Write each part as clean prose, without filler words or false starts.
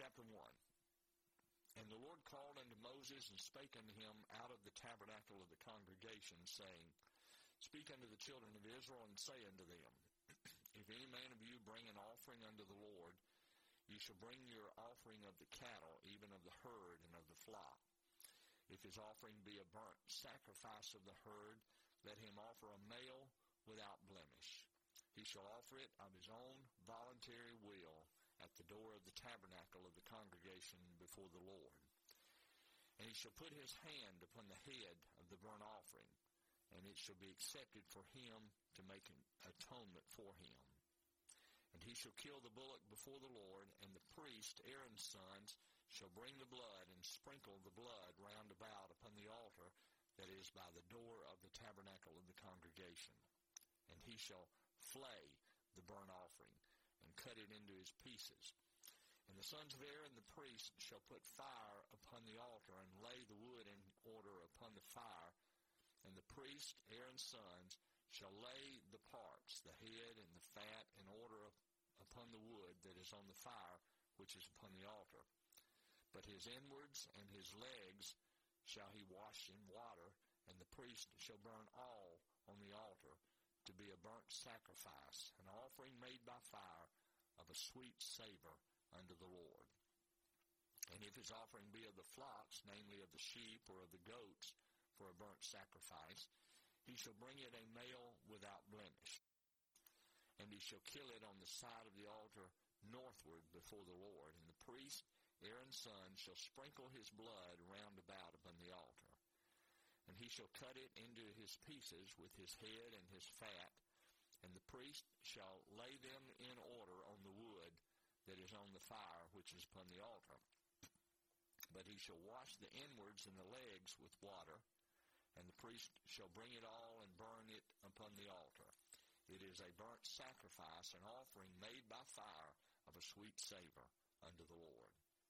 chapter 1. And the Lord called unto Moses and spake unto him out of the tabernacle of the congregation, saying, Speak unto the children of Israel, and say unto them, If any man of you bring an offering unto the Lord, you shall bring your offering of the cattle, even of the herd and of the flock. If his offering be a burnt sacrifice of the herd, let him offer a male without blemish. He shall offer it of his own voluntary will at the door of the tabernacle of the congregation before the Lord. And he shall put his hand upon the head of the burnt offering, and it shall be accepted for him to make an atonement for him. And he shall kill the bullock before the Lord, and the priest, Aaron's sons, shall bring the blood and sprinkle the blood round about upon the altar that is by the door of the tabernacle of the congregation. And he shall flay the burnt offering, and cut it into his pieces. And the sons of Aaron the priest shall put fire upon the altar, and lay the wood in order upon the fire. And the priest, Aaron's sons, shall lay the parts, the head and the fat, in order upon the wood that is on the fire, which is upon the altar. But his inwards and his legs shall he wash in water, and the priest shall burn all on the altar to be a burnt sacrifice, an offering made by fire of a sweet savor unto the Lord. And if his offering be of the flocks, namely of the sheep or of the goats, for a burnt sacrifice, he shall bring it a male without blemish. And he shall kill it on the side of the altar northward before the Lord. And the priest, Aaron's son, shall sprinkle his blood round about upon the altar. And he shall cut it into his pieces with his head and his fat. And the priest shall lay them in order on the wood that is on the fire, which is upon the altar. But he shall wash the inwards and the legs with water, and the priest shall bring it all and burn it upon the altar. It is a burnt sacrifice, an offering made by fire of a sweet savor unto the Lord.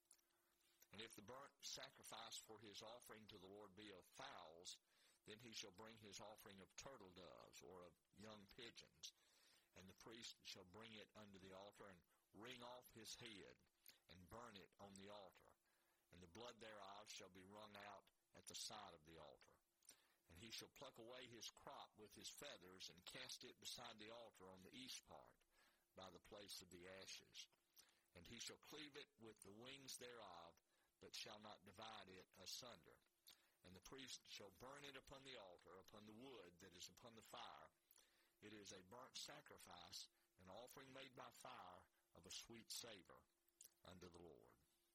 And if the burnt sacrifice for his offering to the Lord be of fowls, then he shall bring his offering of turtle doves or of young pigeons. And the priest shall bring it unto the altar, and wring off his head, and burn it on the altar. And the blood thereof shall be wrung out at the side of the altar. And he shall pluck away his crop with his feathers, and cast it beside the altar on the east part, by the place of the ashes. And he shall cleave it with the wings thereof, but shall not divide it asunder. And the priest shall burn it upon the altar, upon the wood that is upon the fire. It is a burnt sacrifice, an offering made by fire of a sweet savor unto the Lord.